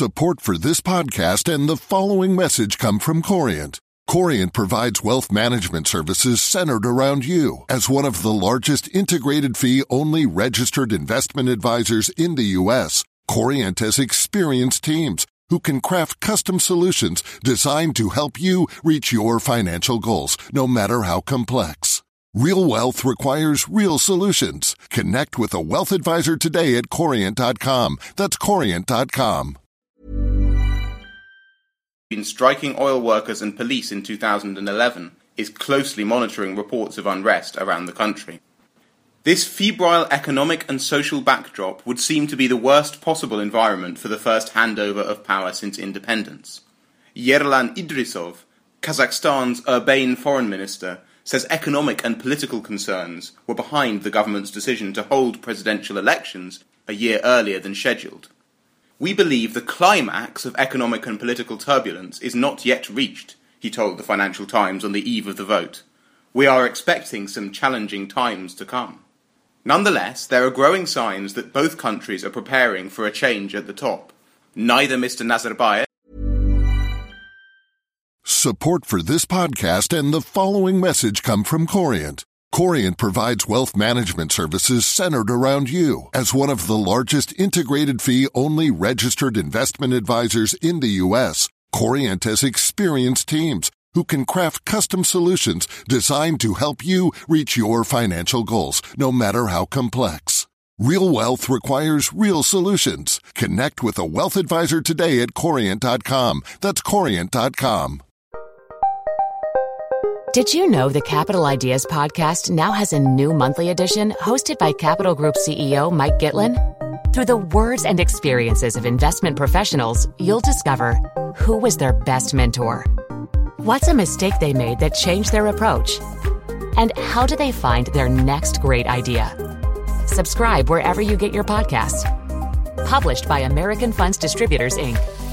Support for this podcast and the following message come from Corient. Corient provides wealth management services centered around you. As one of the largest integrated fee-only registered investment advisors in the U.S., Corient has experienced teams who can craft custom solutions designed to help you reach your financial goals, no matter how complex. Real wealth requires real solutions. Connect with a wealth advisor today at Corient.com. That's Corient.com. Been striking oil workers and police in 2011 is closely monitoring reports of unrest around the country. This febrile economic and social backdrop would seem to be the worst possible environment for the first handover of power since independence. Yerlan Idrisov, Kazakhstan's urbane foreign minister, says economic and political concerns were behind the government's decision to hold presidential elections a year earlier than scheduled. We believe the climax of economic and political turbulence is not yet reached, he told the Financial Times on the eve of the vote. We are expecting some challenging times to come. Nonetheless, there are growing signs that both countries are preparing for a change at the top. Neither Mr. Nazarbayev. Support for this podcast and the following message come from Corient. Corient provides wealth management services centered around you. As one of the largest integrated fee-only registered investment advisors in the U.S., Corient has experienced teams who can craft custom solutions designed to help you reach your financial goals, no matter how complex. Real wealth requires real solutions. Connect with a wealth advisor today at Corient.com. That's Corient.com. Did you know the Capital Ideas podcast now has a new monthly edition hosted by Capital Group CEO Mike Gitlin? Through the words and experiences of investment professionals, you'll discover who was their best mentor, what's a mistake they made that changed their approach, and how do they find their next great idea. Subscribe wherever you get your podcasts. Published by American Funds Distributors, Inc.